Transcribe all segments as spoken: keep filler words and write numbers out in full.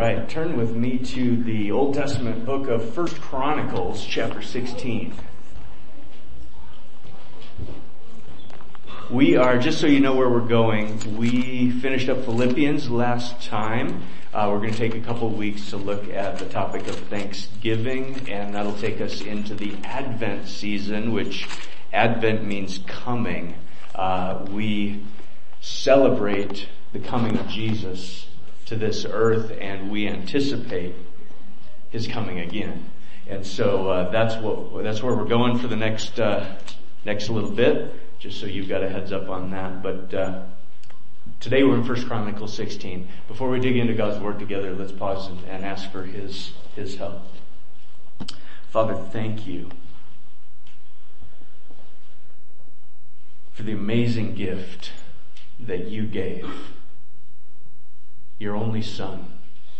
right, turn with me to the Old Testament book of First Chronicles, chapter sixteen. We are, just so you know where we're going, we finished up Philippians last time. Uh, we're going to take a couple weeks to look at the topic of Thanksgiving, and that'll take us into the Advent season, which Advent means coming. Uh, we celebrate the coming of Jesus to this earth, and we anticipate His coming again. And so uh, that's what that's where we're going for the next uh, next little bit. Just so you've got a heads up on that. But uh, today we're in First Chronicles sixteen. Before we dig into God's Word together, let's pause and, and ask for His His help. Father, thank you for the amazing gift that you gave, your only Son,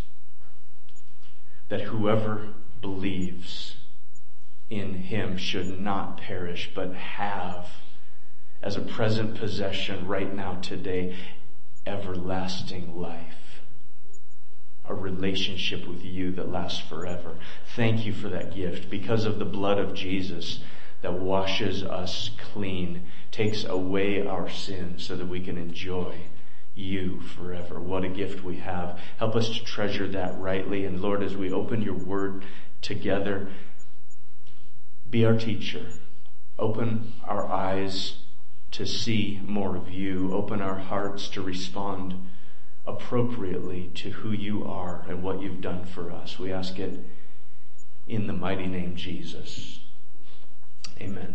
that whoever believes in Him should not perish, but have as a present possession right now today, everlasting life. A relationship with you that lasts forever. Thank you for that gift. Because of the blood of Jesus that washes us clean, takes away our sins so that we can enjoy you forever. What a gift we have. Help us to treasure that rightly. And Lord, as we open your word together, be our teacher. Open our eyes to see more of you. Open our hearts to respond appropriately to who you are and what you've done for us. We ask it in the mighty name Jesus. Amen.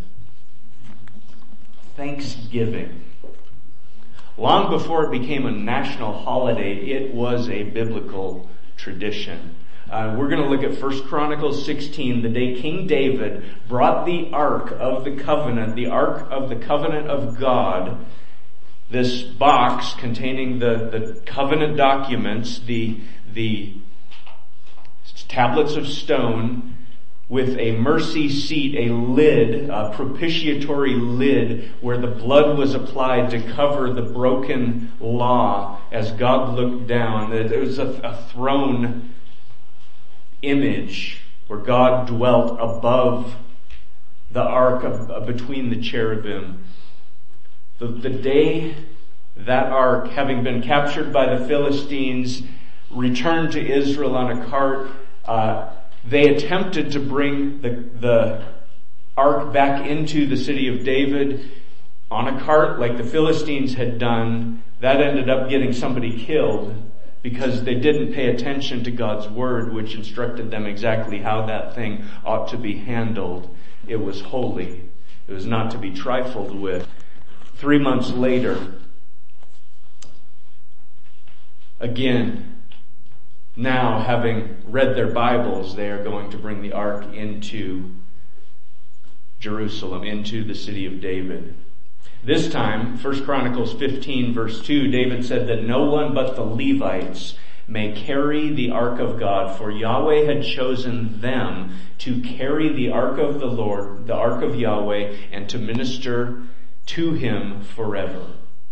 Thanksgiving. Long before it became a national holiday, it was a biblical tradition. Uh, we're going to look at First Chronicles sixteen, the day King David brought the Ark of the Covenant, the Ark of the Covenant of God, this box containing the, the covenant documents, the, the tablets of stone, with a mercy seat, a lid, a propitiatory lid, where the blood was applied to cover the broken law as God looked down. There was a, a throne image where God dwelt above the ark of, uh, between the cherubim. The, the day that ark, having been captured by the Philistines, returned to Israel on a cart, uh, they attempted to bring the, the ark back into the city of David on a cart like the Philistines had done. That ended up getting somebody killed because they didn't pay attention to God's word, which instructed them exactly how that thing ought to be handled. It was holy. It was not to be trifled with. Three months later, again, now having read their Bibles, they are going to bring the ark into Jerusalem, into the city of David. This time, First Chronicles fifteen verse two, David said that no one but the Levites may carry the ark of God, for Yahweh had chosen them to carry the ark of the Lord, the ark of Yahweh, and to minister to him forever.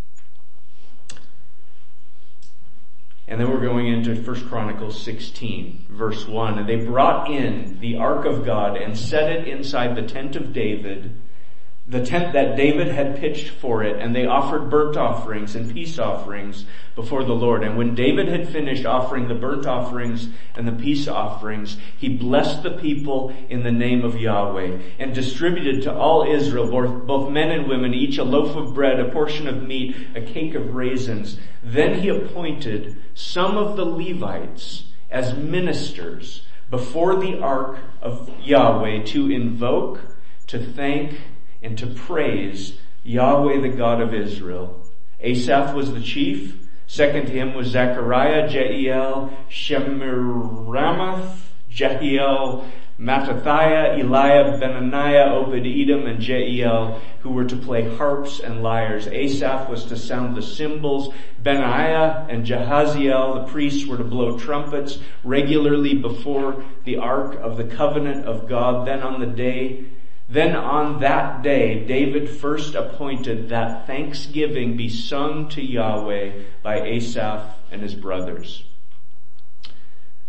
And then we're going into First Chronicles sixteen, verse one. And they brought in the ark of God and set it inside the tent of David, the tent that David had pitched for it, and they offered burnt offerings and peace offerings before the Lord. And when David had finished offering the burnt offerings and the peace offerings, he blessed the people in the name of Yahweh and distributed to all Israel, both men and women, each a loaf of bread, a portion of meat, a cake of raisins. Then he appointed some of the Levites as ministers before the ark of Yahweh to invoke, to thank, and to praise Yahweh, the God of Israel. Asaph was the chief. Second to him was Zechariah, Jeiel, Shemiramoth, Jehiel, Mattathiah, Eliab, Benaniah, Obed-Edom, and Jeiel, who were to play harps and lyres. Asaph was to sound the cymbals. Benaiah and Jehaziel, the priests, were to blow trumpets regularly before the ark of the covenant of God. Then on the day Then on that day, David first appointed that thanksgiving be sung to Yahweh by Asaph and his brothers.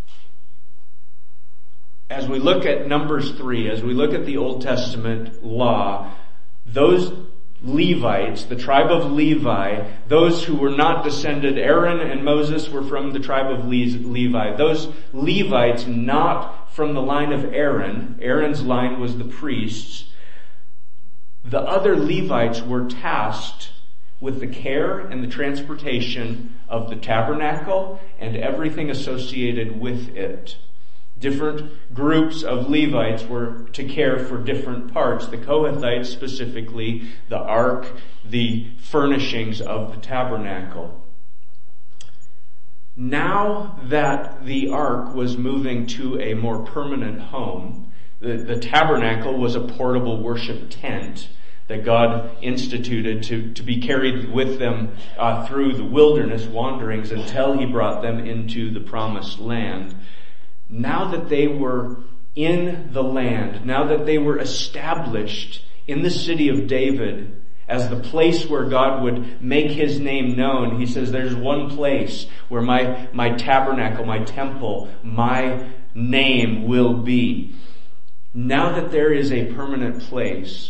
as we look at Numbers three, as we look at the Old Testament law, those Levites, the tribe of Levi, those who were not descended, Aaron and Moses were from the tribe of Levi. Those Levites not from the line of Aaron, Aaron's line was the priests. The other Levites were tasked with the care and the transportation of the tabernacle and everything associated with it. Different groups of Levites were to care for different parts. The Kohathites specifically, the ark, the furnishings of the tabernacle. Now that the ark was moving to a more permanent home, the, the tabernacle was a portable worship tent that God instituted to, to be carried with them uh, through the wilderness wanderings until He brought them into the promised land. Now that they were in the land, now that they were established in the city of David as the place where God would make His name known, He says there's one place where my, my tabernacle, my temple, my name will be. Now that there is a permanent place,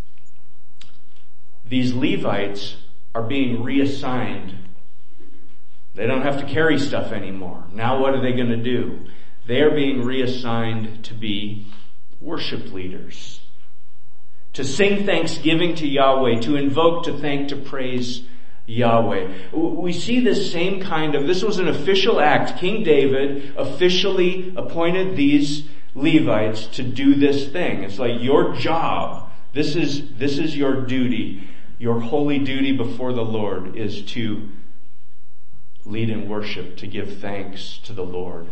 these Levites are being reassigned. They don't have to carry stuff anymore. Now what are they going to do? They are being reassigned to be worship leaders. To sing thanksgiving to Yahweh, to invoke, to thank, to praise Yahweh. We see this same kind of, this was an official act. King David officially appointed these Levites to do this thing. It's like your job. This is, this is your duty. Your holy duty before the Lord is to lead in worship, to give thanks to the Lord.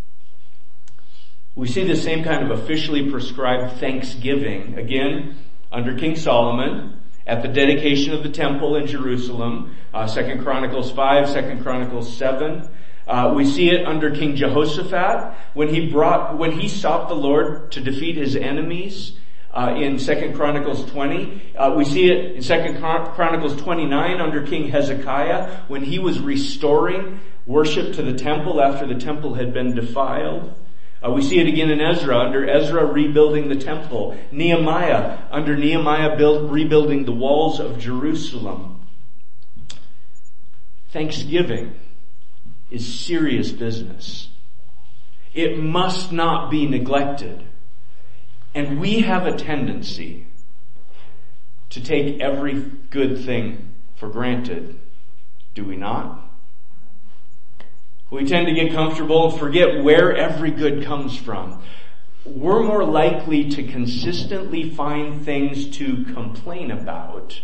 We see the same kind of officially prescribed thanksgiving, again, under King Solomon, at the dedication of the temple in Jerusalem, uh, Second Chronicles five, Second Chronicles seven. Uh, we see it under King Jehoshaphat, when he brought, when he sought the Lord to defeat his enemies, uh, in Second Chronicles twenty. Uh, we see it in Second Chronicles twenty-nine under King Hezekiah, when he was restoring worship to the temple after the temple had been defiled. Uh, we see it again in Ezra, under Ezra rebuilding the temple. Nehemiah, under Nehemiah build, rebuilding the walls of Jerusalem. Thanksgiving is serious business. It must not be neglected. And we have a tendency to take every good thing for granted. Do we not? We tend to get comfortable and forget where every good comes from. We're more likely to consistently find things to complain about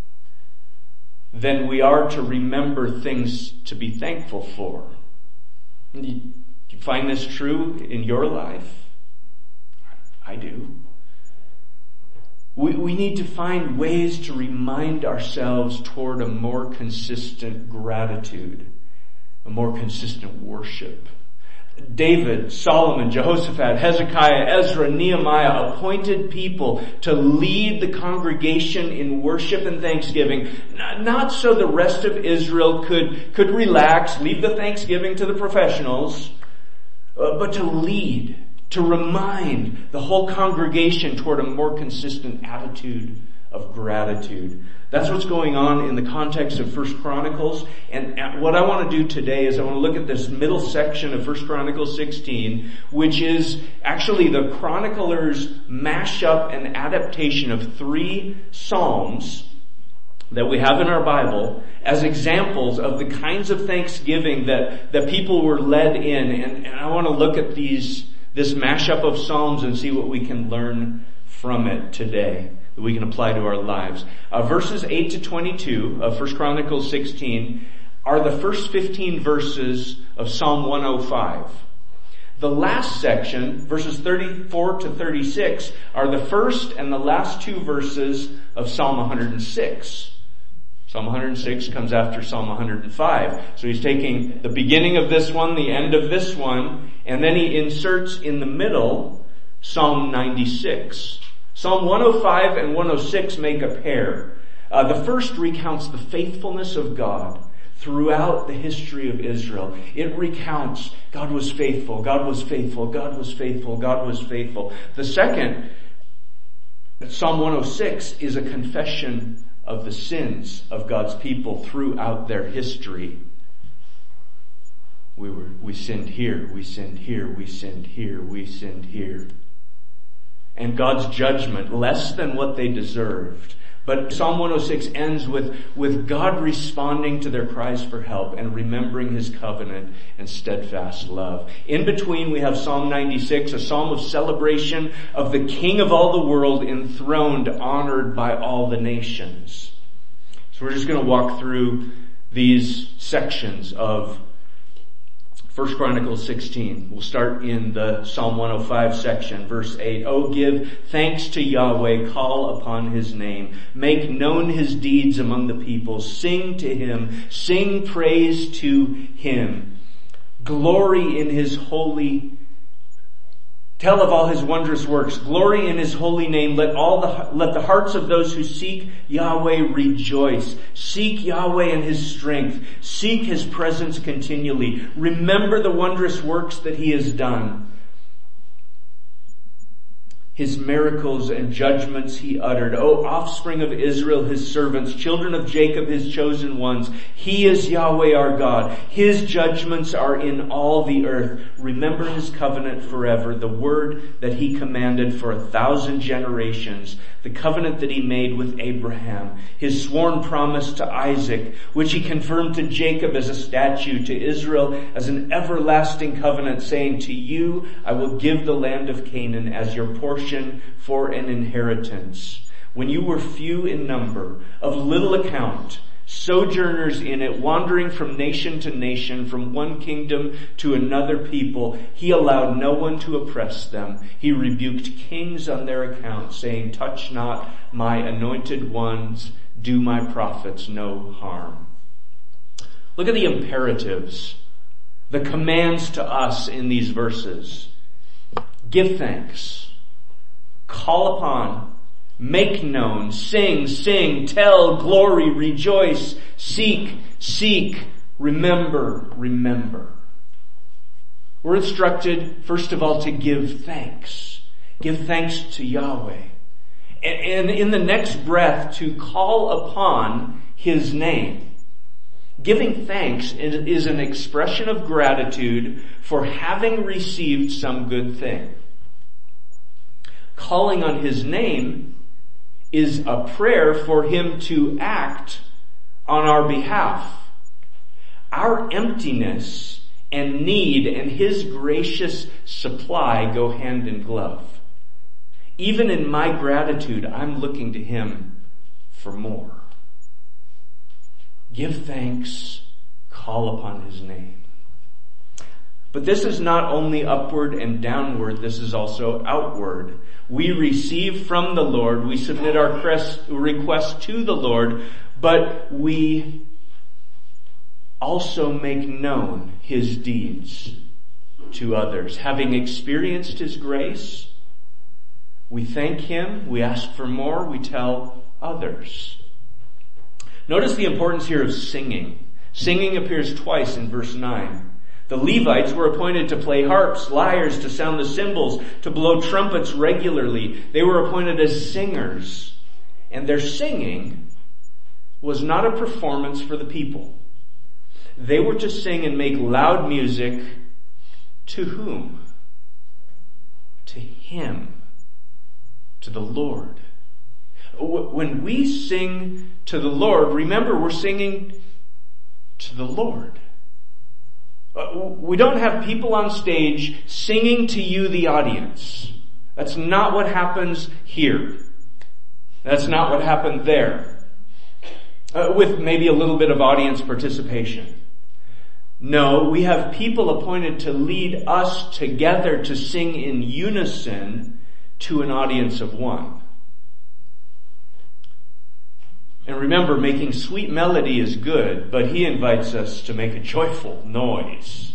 than we are to remember things to be thankful for. Do you find this true in your life? I do. We, we need to find ways to remind ourselves toward a more consistent gratitude. A more consistent worship. David, Solomon, Jehoshaphat, Hezekiah, Ezra, Nehemiah appointed people to lead the congregation in worship and thanksgiving, not so the rest of Israel could, could relax, leave the thanksgiving to the professionals, but to lead, to remind the whole congregation toward a more consistent attitude of gratitude. That's what's going on in the context of First Chronicles. And what I want to do today is I want to look at this middle section of First Chronicles sixteen, which is actually the chronicler's mashup and adaptation of three Psalms that we have in our Bible as examples of the kinds of thanksgiving that, that people were led in. And, and I want to look at these, this mashup of Psalms and see what we can learn from it today, that we can apply to our lives. Uh, verses eight to twenty-two of First Chronicles sixteen are the first fifteen verses of Psalm one oh five. The last section, verses thirty-four to thirty-six, are the first and the last two verses of Psalm one hundred six. Psalm one hundred six comes after Psalm one hundred five. So he's taking the beginning of this one, the end of this one, and then he inserts in the middle Psalm ninety-six. Psalm one oh five and one oh six make a pair. Uh, the first recounts the faithfulness of God throughout the history of Israel. It recounts God was faithful, God was faithful, God was faithful, God was faithful. The second, Psalm one oh six, is a confession of the sins of God's people throughout their history. We were, we sinned here, we sinned here, we sinned here, we sinned here. And God's judgment, less than what they deserved. But Psalm one oh six ends with, with God responding to their cries for help and remembering His covenant and steadfast love. In between we have Psalm ninety-six, a psalm of celebration of the King of all the world, enthroned, honored by all the nations. So we're just going to walk through these sections of First Chronicles sixteen. We'll start in the Psalm one oh five section, verse eight. Oh, give thanks to Yahweh, call upon His name. Make known His deeds among the people. Sing to Him, sing praise to Him. Glory in His holy Tell of all His wondrous works. Glory in His holy name. Let all the, let the hearts of those who seek Yahweh rejoice. Seek Yahweh in His strength. Seek His presence continually. Remember the wondrous works that He has done. His miracles and judgments He uttered. O offspring of Israel, His servants, children of Jacob, His chosen ones. He is Yahweh our God. His judgments are in all the earth. Remember His covenant forever, the word that He commanded for a thousand generations, the covenant that He made with Abraham, His sworn promise to Isaac, which He confirmed to Jacob as a statute, to Israel as an everlasting covenant, saying, to you I will give the land of Canaan as your portion for an inheritance. When you were few in number, of little account, sojourners in it, wandering from nation to nation, from one kingdom to another people, He allowed no one to oppress them. He rebuked kings on their account, saying, touch not my anointed ones, do my prophets no harm. Look at the imperatives, the commands to us in these verses. Give thanks. Call upon, make known, sing, sing, tell, glory, rejoice, seek, seek, remember, remember. We're instructed, first of all, to give thanks. Give thanks to Yahweh. And in the next breath, to call upon His name. Giving thanks is an expression of gratitude for having received some good thing. Calling on His name is a prayer for Him to act on our behalf. Our emptiness and need and His gracious supply go hand in glove. Even in my gratitude, I'm looking to Him for more. Give thanks, call upon His name. But this is not only upward and downward, this is also outward. We receive from the Lord, we submit our request to the Lord, but we also make known His deeds to others. Having experienced His grace, we thank Him, we ask for more, we tell others. Notice the importance here of singing. Singing appears twice in verse nine. The Levites were appointed to play harps, lyres, to sound the cymbals, to blow trumpets regularly. They were appointed as singers. And their singing was not a performance for the people. They were to sing and make loud music to whom? To Him. To the Lord. When we sing to the Lord, remember we're singing to the Lord. We don't have people on stage singing to you, the audience. That's not what happens here. That's not what happened there. Uh, with maybe a little bit of audience participation. No, we have people appointed to lead us together to sing in unison to an audience of one. And remember, making sweet melody is good, but He invites us to make a joyful noise.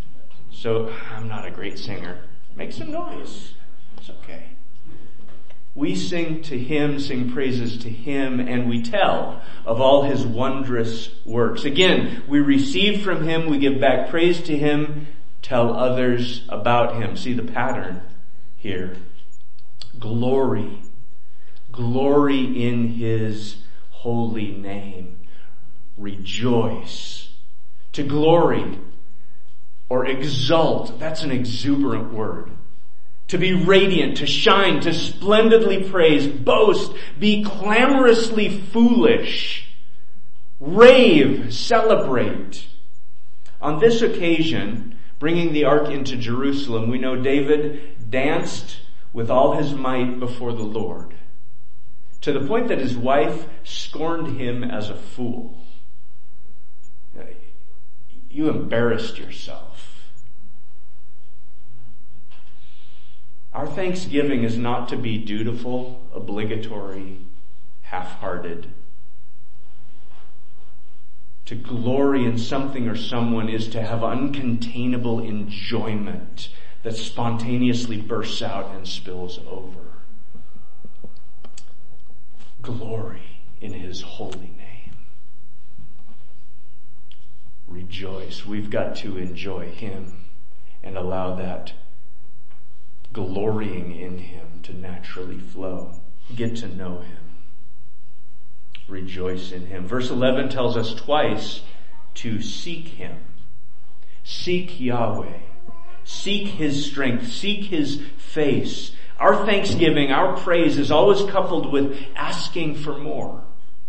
So, I'm not a great singer. Make some noise. It's okay. We sing to him, sing praises to him, and we tell of all his wondrous works. Again, we receive from him, we give back praise to him, tell others about him. See the pattern here. Glory. Glory in his holy name. Rejoice. To glory or exult, that's an exuberant word. To be radiant, to shine, to splendidly praise, boast, be clamorously foolish, rave, celebrate. On this occasion, bringing the ark into Jerusalem, we know David danced with all his might before the Lord, to the point that his wife scorned him as a fool. You embarrassed yourself. Our thanksgiving is not to be dutiful, obligatory, half-hearted. To glory in something or someone is to have uncontainable enjoyment that spontaneously bursts out and spills over. Glory in his holy name. Rejoice. We've got to enjoy him and allow that glorying in him to naturally flow. Get to know him. Rejoice in him. Verse eleven tells us twice to seek him. Seek Yahweh. Seek his strength. Seek his face. Our thanksgiving, our praise is always coupled with asking for more.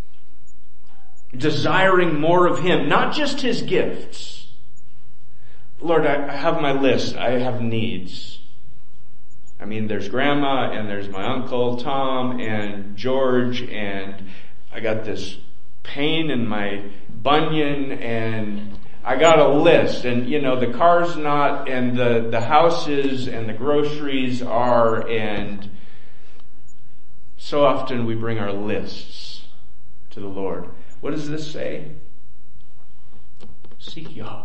Desiring more of him, not just his gifts. Lord, I have my list. I have needs. I mean, there's grandma and there's my uncle Tom and George, and I got this pain in my bunion, and I got a list, and you know, the car's not, and the, the houses and the groceries are, and so often we bring our lists to the Lord. What does this say? Seek Yahweh.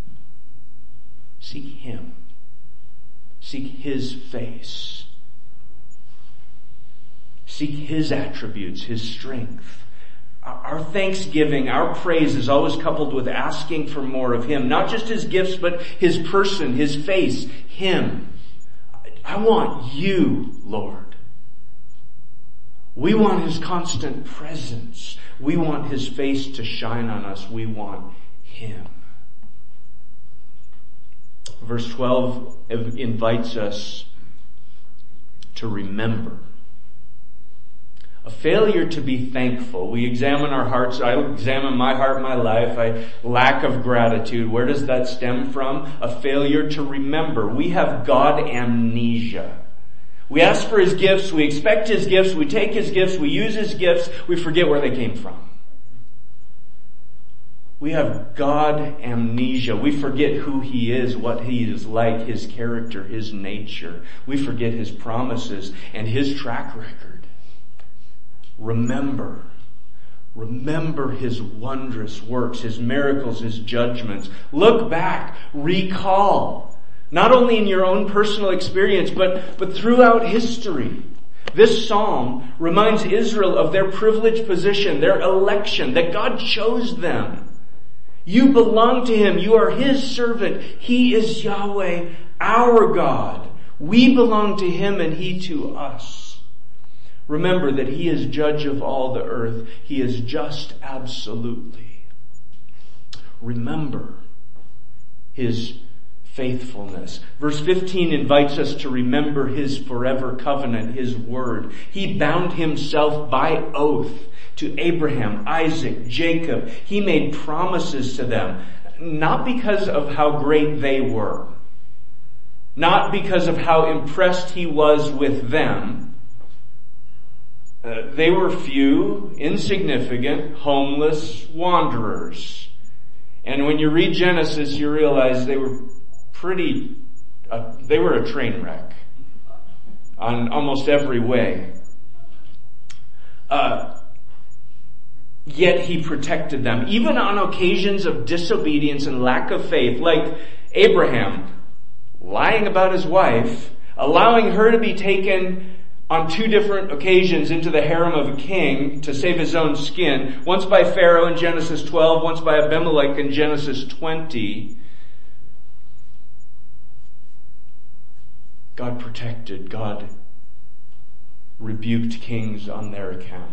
Seek him. Seek his face. Seek his attributes, his strength. Our thanksgiving, our praise is always coupled with asking for more of him. Not just his gifts, but his person, his face, him. I want you, Lord. We want his constant presence. We want his face to shine on us. We want him. Verse twelve invites us to remember. A failure to be thankful. We examine our hearts. I examine my heart, my life. I lack of gratitude. Where does that stem from? A failure to remember. We have God amnesia. We ask for his gifts. We expect his gifts. We take his gifts. We use his gifts. We forget where they came from. We have God amnesia. We forget who he is, what he is like, his character, his nature. We forget his promises and his track record. Remember. Remember his wondrous works, his miracles, his judgments. Look back. Recall. Not only in your own personal experience, but, but throughout history. This psalm reminds Israel of their privileged position, their election, that God chose them. You belong to him. You are his servant. He is Yahweh, our God. We belong to him and he to us. Remember that he is judge of all the earth. He is just absolutely. Remember his faithfulness. Verse fifteen invites us to remember his forever covenant, his word. He bound himself by oath to Abraham, Isaac, Jacob. He made promises to them, not because of how great they were, not because of how impressed he was with them. Uh, they were few, insignificant, homeless wanderers. And when you read Genesis, you realize they were pretty, uh, they were a train wreck on almost every way. Uh, Yet he protected them, even on occasions of disobedience and lack of faith, like Abraham lying about his wife, allowing her to be taken on two different occasions into the harem of a king to save his own skin. Once by Pharaoh in Genesis twelve, once by Abimelech in Genesis twenty. God protected, God rebuked kings on their account.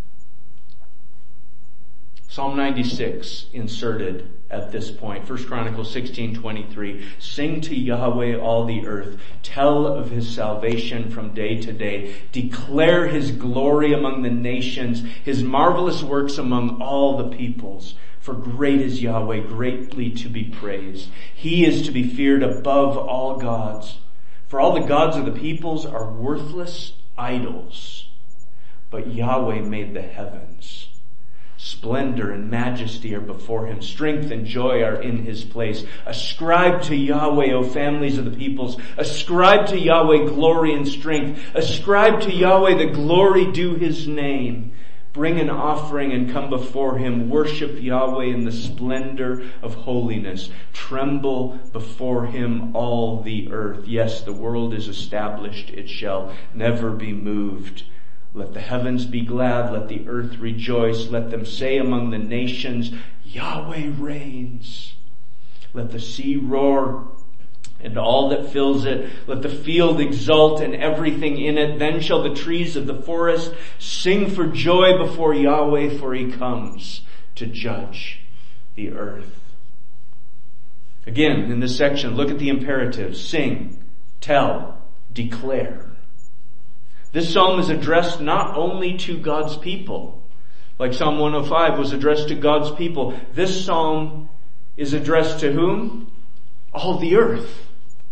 Psalm ninety-six inserted at this point. First Chronicles sixteen twenty-three. Sing to Yahweh all the earth. Tell of his salvation from day to day. Declare his glory among the nations, his marvelous works among all the peoples. For great is Yahweh, greatly to be praised. He is to be feared above all gods. For all the gods of the peoples are worthless idols. But Yahweh made the heavens. Splendor and majesty are before him. Strength and joy are in his place. Ascribe to Yahweh, O families of the peoples. Ascribe to Yahweh glory and strength. Ascribe to Yahweh the glory due his name. Bring an offering and come before him. Worship Yahweh in the splendor of holiness. Tremble before him all the earth. Yes, the world is established. It shall never be moved. Let the heavens be glad. Let the earth rejoice. Let them say among the nations, Yahweh reigns. Let the sea roar and all that fills it. Let the field exult and everything in it. Then shall the trees of the forest sing for joy before Yahweh, for he comes to judge the earth. Again, in this section, look at the imperatives. Sing, tell, declare. This psalm is addressed not only to God's people, like Psalm one oh five was addressed to God's people. This psalm is addressed to whom? All the earth.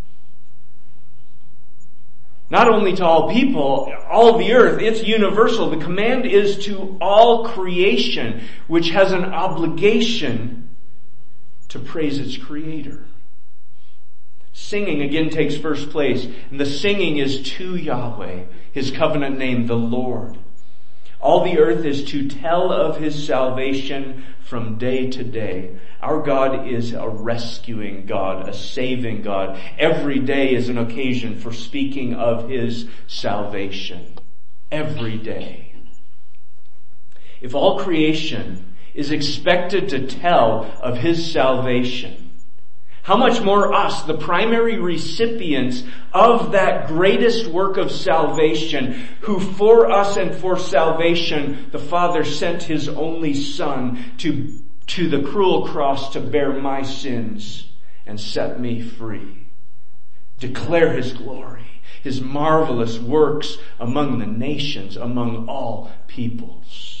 Not only to all people, all the earth, it's universal. The command is to all creation, which has an obligation to praise its Creator. Singing again takes first place, and the singing is to Yahweh, his covenant name, the Lord. All the earth is to tell of his salvation from day to day. Our God is a rescuing God, a saving God. Every day is an occasion for speaking of his salvation. Every day. If all creation is expected to tell of his salvation, how much more us, the primary recipients of that greatest work of salvation, who for us and for salvation, the Father sent his only Son to, to the cruel cross to bear my sins and set me free. Declare his glory, his marvelous works among the nations, among all peoples.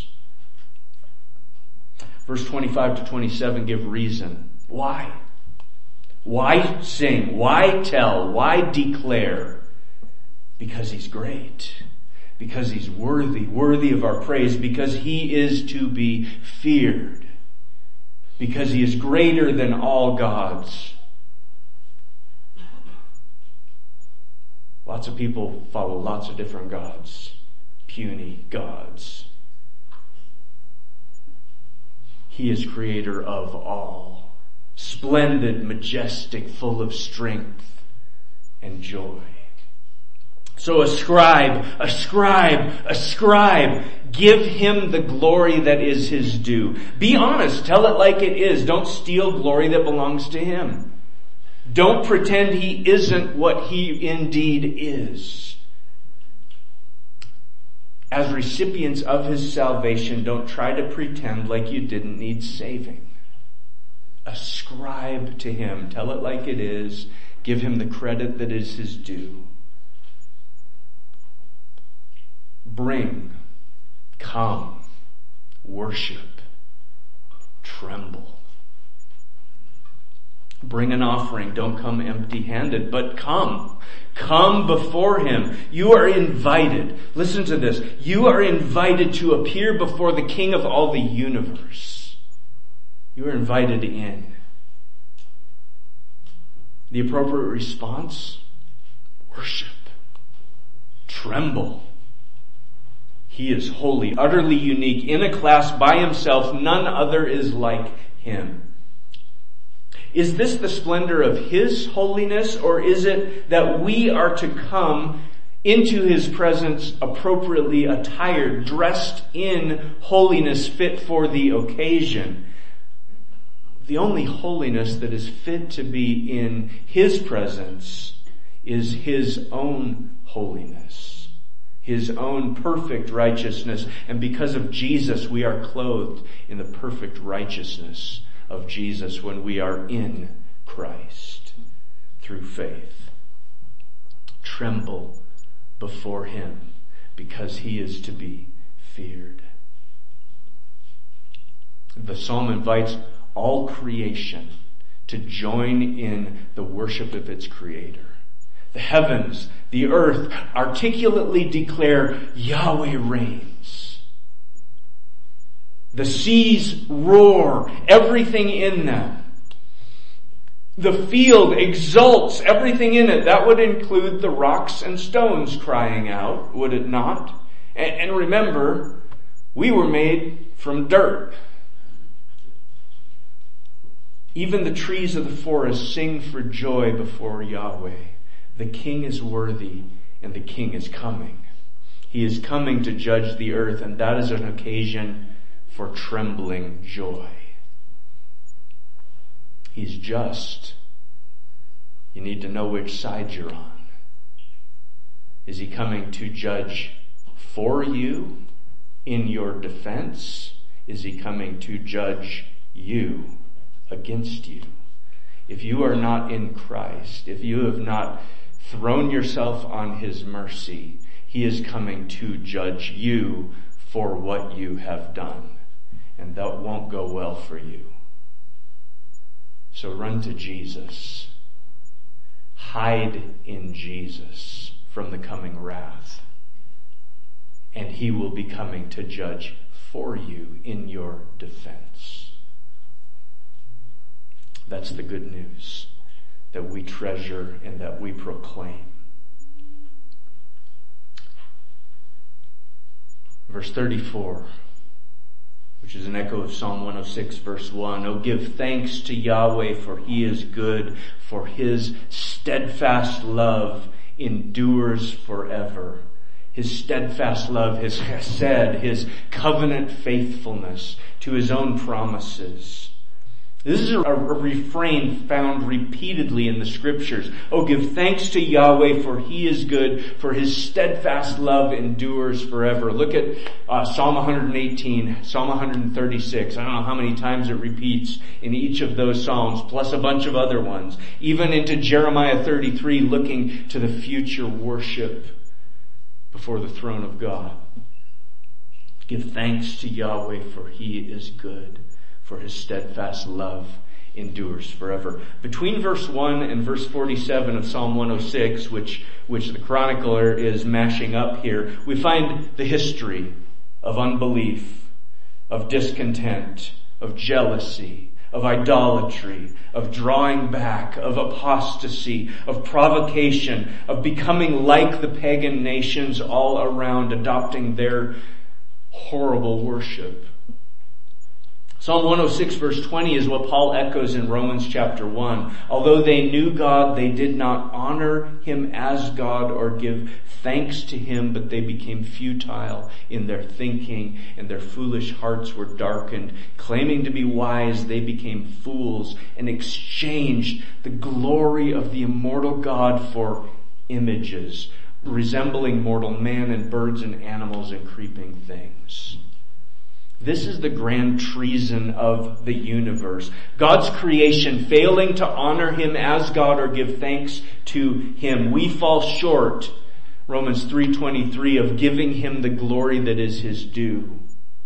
Verse twenty-five to twenty-seven give reason. Why? Why sing? Why tell? Why declare? Because he's great. Because he's worthy, worthy of our praise. Because he is to be feared. Because he is greater than all gods. Lots of people follow lots of different gods. Puny gods. He is creator of all. Splendid, majestic, full of strength and joy. So ascribe, ascribe, ascribe. Give him the glory that is his due. Be honest. Tell it like it is. Don't steal glory that belongs to him. Don't pretend he isn't what he indeed is. As recipients of his salvation, don't try to pretend like you didn't need saving. Ascribe to him. Tell it like it is. Give him the credit that is his due. Bring, come, worship, tremble. Bring an offering. Don't come empty-handed, but come. Come before him. You are invited. Listen to this. You are invited to appear before the King of all the universe. You are invited in. The appropriate response? Worship. Tremble. He is holy, utterly unique, in a class by himself. None other is like him. Is this the splendor of his holiness, or is it that we are to come into his presence appropriately attired, dressed in holiness fit for the occasion. The only holiness that is fit to be in his presence is his own holiness, his own perfect righteousness. And because of Jesus, we are clothed in the perfect righteousness of Jesus when we are in Christ through faith. Tremble before him because he is to be feared. The psalm invites all creation to join in the worship of its creator. The heavens, the earth articulately declare Yahweh reigns. The seas roar, everything in them. The field exults, everything in it. That would include the rocks and stones crying out, would it not? And, and remember, we were made from dirt. Even the trees of the forest sing for joy before Yahweh. The King is worthy and the King is coming. He is coming to judge the earth, and that is an occasion for trembling joy. He's just. You need to know which side you're on. Is he coming to judge for you in your defense? Is he coming to judge you against you? If you are not in Christ, if you have not thrown yourself on his mercy, he is coming to judge you for what you have done. And that won't go well for you. So run to Jesus. Hide in Jesus from the coming wrath. And he will be coming to judge for you in your defense. That's the good news that we treasure and that we proclaim. Verse thirty-four, which is an echo of Psalm one oh six verse one. Oh, give thanks to Yahweh, for he is good, for his steadfast love endures forever. His steadfast love, his chesed, his covenant faithfulness to his own promises. This is a refrain found repeatedly in the scriptures. Oh, give thanks to Yahweh, for he is good, for his steadfast love endures forever. Look at uh, Psalm one eighteen, Psalm one thirty-six. I don't know how many times it repeats in each of those psalms, plus a bunch of other ones. Even into Jeremiah thirty-three, looking to the future worship before the throne of God. Give thanks to Yahweh, for he is good, for his steadfast love endures forever. Between verse one and verse forty-seven of Psalm one oh six, which, which the chronicler is mashing up here, we find the history of unbelief, of discontent, of jealousy, of idolatry, of drawing back, of apostasy, of provocation, of becoming like the pagan nations all around, adopting their horrible worship. Psalm one oh six verse twenty is what Paul echoes in Romans chapter one. Although they knew God, they did not honor him as God or give thanks to him, but they became futile in their thinking, and their foolish hearts were darkened. Claiming to be wise, they became fools and exchanged the glory of the immortal God for images, resembling mortal man and birds and animals and creeping things. This is the grand treason of the universe. God's creation failing to honor him as God or give thanks to him. We fall short, Romans three twenty-three, of giving him the glory that is his due.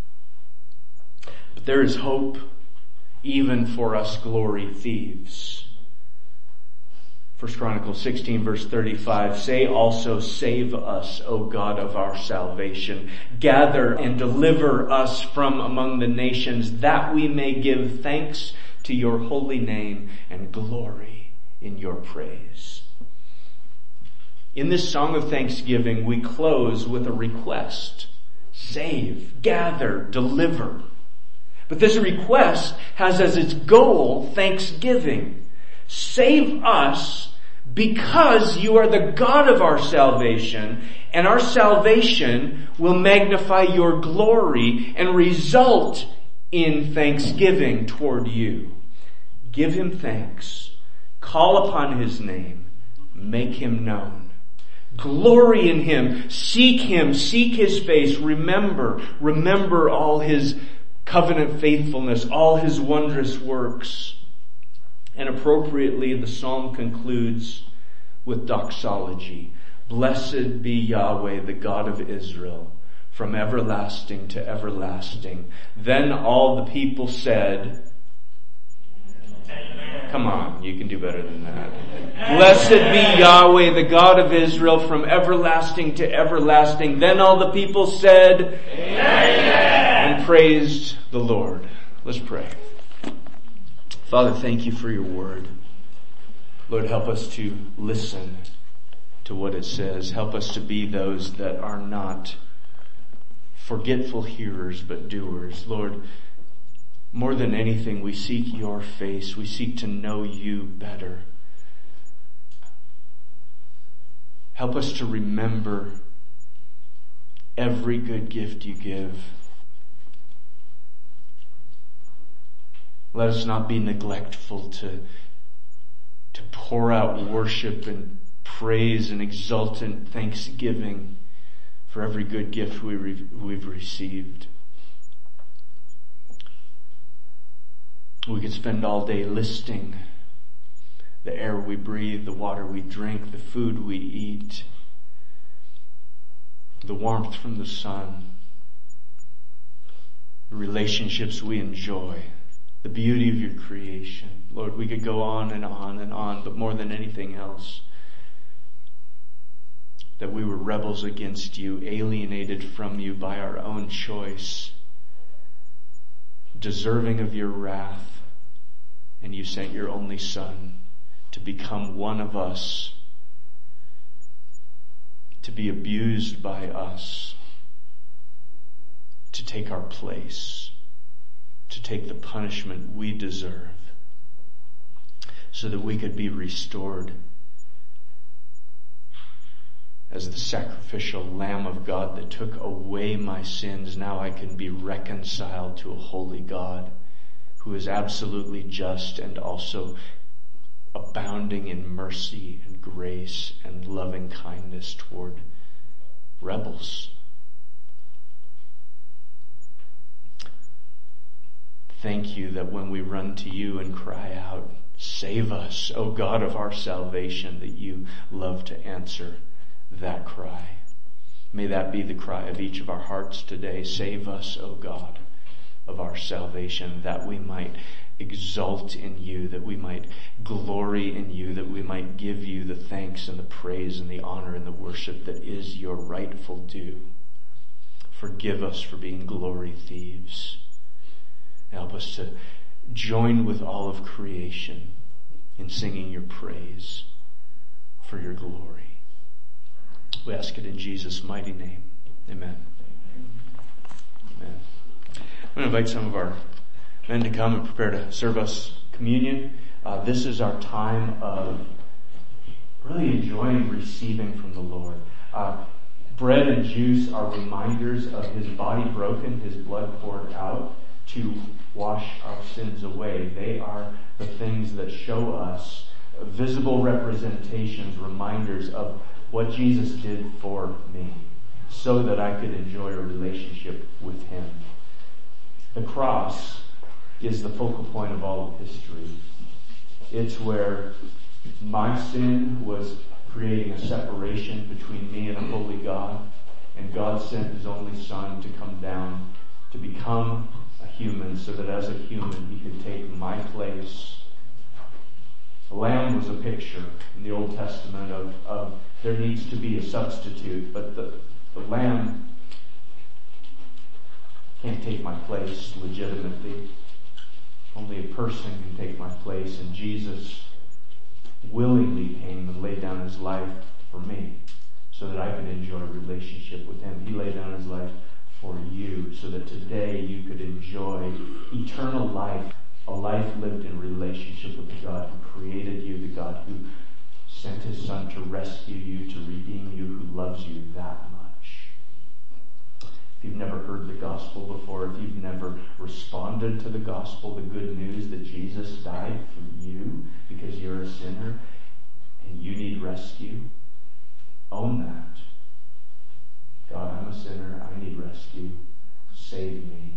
But there is hope even for us glory thieves. First Chronicles sixteen verse thirty-five, say also, save us, O God of our salvation. Gather and deliver us from among the nations, that we may give thanks to your holy name and glory in your praise. In this song of thanksgiving, we close with a request. Save, gather, deliver. But this request has as its goal thanksgiving. Save us because you are the God of our salvation, and our salvation will magnify your glory and result in thanksgiving toward you. Give him thanks. Call upon his name. Make him known. Glory in him. Seek him. Seek his face. Remember. Remember all his covenant faithfulness, all his wondrous works. And appropriately, the psalm concludes with doxology. Blessed be Yahweh, the God of Israel, from everlasting to everlasting. Then all the people said, Amen. Come on, you can do better than that. Amen. Blessed be Yahweh, the God of Israel, from everlasting to everlasting. Then all the people said, Amen. And praised the Lord. Let's pray. Father, thank you for your word. Lord, help us to listen to what it says. Help us to be those that are not forgetful hearers, but doers. Lord, more than anything, we seek your face. We seek to know you better. Help us to remember every good gift you give. Let us not be neglectful to, to pour out worship and praise and exultant thanksgiving for every good gift we re- we've received. We could spend all day listing the air we breathe, the water we drink, the food we eat, the warmth from the sun, the relationships we enjoy, the beauty of your creation. Lord, we could go on and on and on, but more than anything else, that we were rebels against you, alienated from you by our own choice, deserving of your wrath, and you sent your only Son to become one of us, to be abused by us, to take our place, to take the punishment we deserve, so that we could be restored as the sacrificial Lamb of God that took away my sins. Now I can be reconciled to a holy God who is absolutely just and also abounding in mercy and grace and loving kindness toward rebels. Thank you that when we run to you and cry out, save us, O God of our salvation, that you love to answer that cry. May that be the cry of each of our hearts today. Save us, O God of our salvation, that we might exult in you, that we might glory in you, that we might give you the thanks and the praise and the honor and the worship that is your rightful due. Forgive us for being glory thieves. Help us to join with all of creation in singing your praise for your glory. We ask it in Jesus' mighty name. Amen. Amen. I'm going to invite some of our men to come and prepare to serve us communion. Uh, this is our time of really enjoying receiving from the Lord. Uh, bread and juice are reminders of his body broken, his blood poured out to wash our sins away. They are the things that show us visible representations, reminders of what Jesus did for me, so that I could enjoy a relationship with him. The cross is the focal point of all of history. It's where my sin was creating a separation between me and a holy God, and God sent his only Son to come down to become a human, so that as a human he could take my place. The lamb was a picture in the Old Testament of, of there needs to be a substitute, but the, the lamb can't take my place legitimately. Only a person can take my place, and Jesus willingly came and laid down his life for me so that I could enjoy a relationship with him. He laid down his life for you so that today you could enjoy eternal life, a life lived in relationship with the God who created you, the God who sent sent his Son to rescue you, to redeem you, who loves you that much. If you've never heard the gospel before, if you've never responded to the gospel, the good news that Jesus died for you because you're a sinner and you need rescue, own that. God, I'm a sinner. I need rescue. Save me.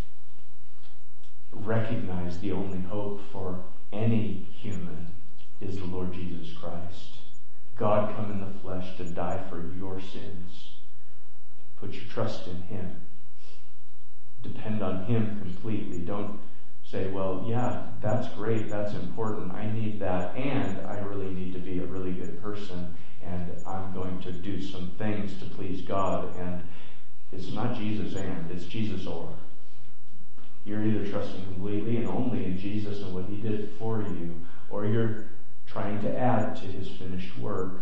Recognize the only hope for any human is the Lord Jesus Christ. God come in the flesh to die for your sins. Put your trust in him. Depend on him completely. Don't say, well, yeah, that's great, that's important, I need that, and I really need to be a really good person, and I'm going to do some things to please God. And it's not Jesus and, it's Jesus or. You're either trusting completely and only in Jesus and what he did for you, or you're trying to add to his finished work.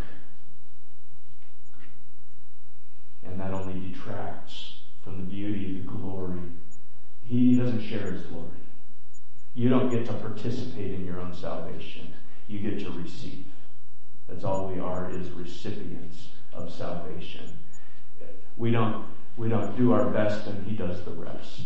And that only detracts from the beauty, the glory. He doesn't share his glory. You don't get to participate in your own salvation. You get to receive. That's all we are, is recipients of salvation. We don't, we don't do our best and he does the rest.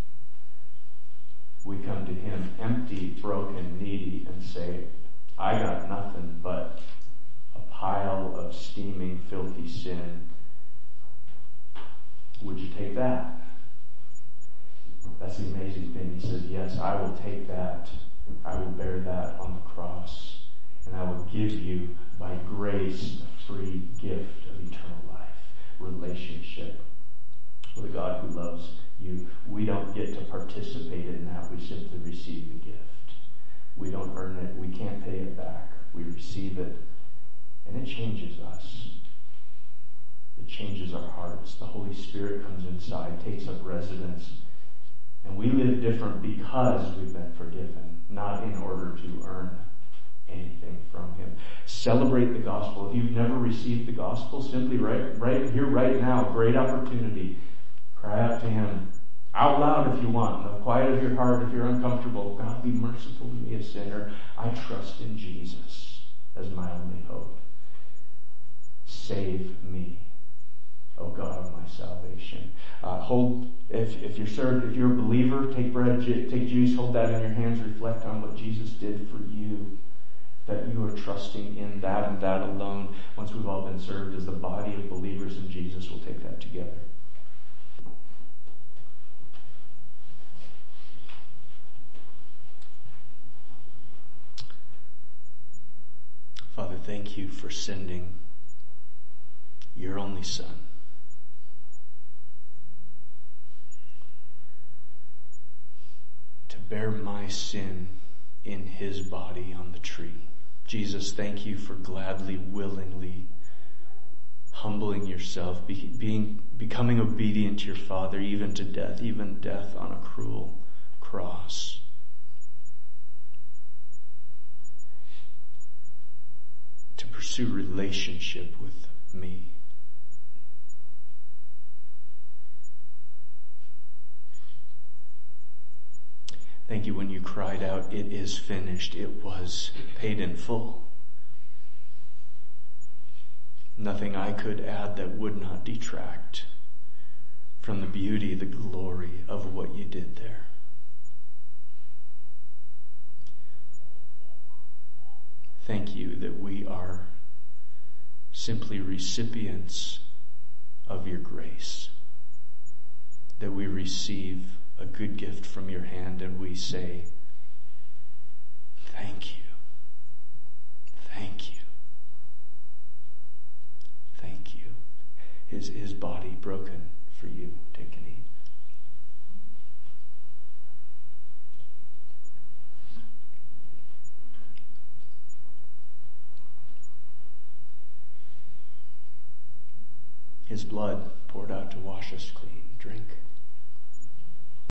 We come to him empty, broken, needy, and say, I got nothing but a pile of steaming, filthy sin. Would you take that? That's the amazing thing. He says, yes, I will take that. I will bear that on the cross. And I will give you, by grace, a free gift of eternal life, relationship with a God who loves you. We don't get to participate in that. We simply receive the gift. We don't earn it. We can't pay it back. We receive it. And it changes us. It changes our hearts. The Holy Spirit comes inside, takes up residence. And we live different because we've been forgiven, not in order to earn anything from him. Celebrate the gospel. If you've never received the gospel, simply right, right here, right now, great opportunity. Cry out to him out loud if you want, in the quiet of your heart if you're uncomfortable. God, be merciful to me, a sinner. I trust in Jesus as my only hope. Save me, O God of my salvation. Uh, hold, if, if you're served, if you're a believer, take bread, take juice, hold that in your hands, reflect on what Jesus did for you, that you are trusting in that and that alone. Once we've all been served as the body of believers in Jesus, we'll take that together. Father, thank you for sending your only Son to bear my sin in his body on the tree. Jesus, thank you for gladly, willingly humbling yourself, be, being, becoming obedient to your Father, even to death, even death on a cruel cross. To pursue relationship with me. Thank you when you cried out, it is finished. It was paid in full. Nothing I could add that would not detract from the beauty, the glory of what you did there. Thank you that we are simply recipients of your grace, that we receive a good gift from your hand and we say, thank you, thank you, thank you. His, his body broken for you. Take and eat. His blood poured out to wash us clean. Drink.